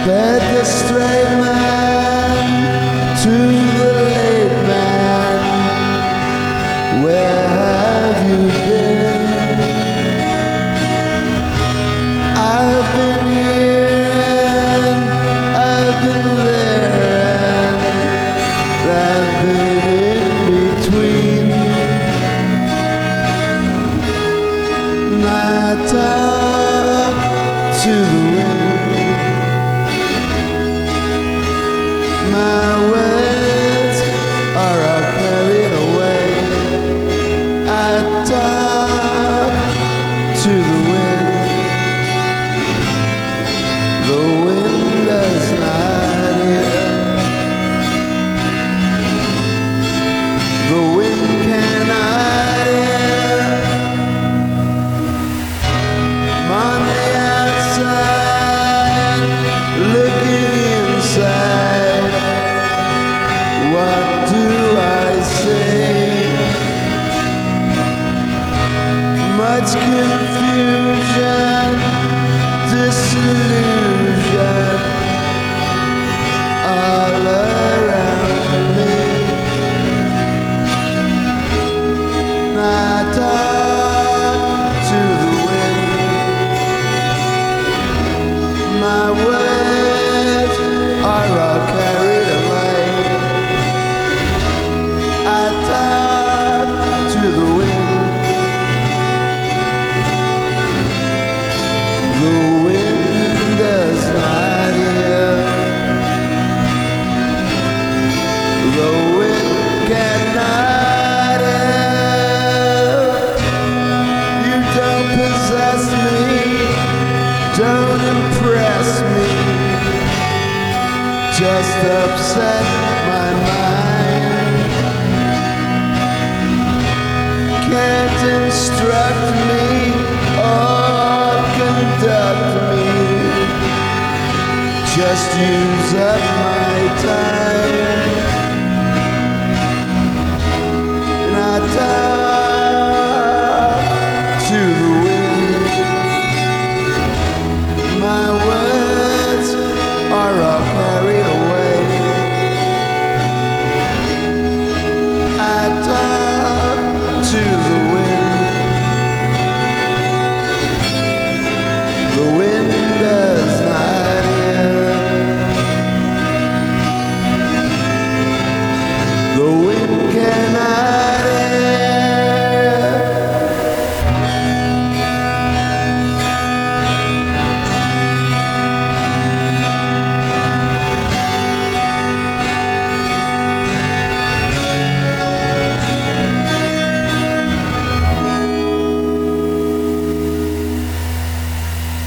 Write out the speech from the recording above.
Fed the straight man to the late man. Where have you been? I've been here and I've been there and I've been in between. And I talk to the wind. My words are all carried away. I talk to the wind. The wind does not hear. The wind cannot hear. I'm on the outside, looking inside. What do I say? Much confusion, disillusion all around me. And I talk to the wind. My words are all carried away. I talk to the wind. The wind does not hear. The wind cannot hear. You don't possess me, don't impress me. Just upset my mind. Can't instruct me or conduct me. Just use up my time. And I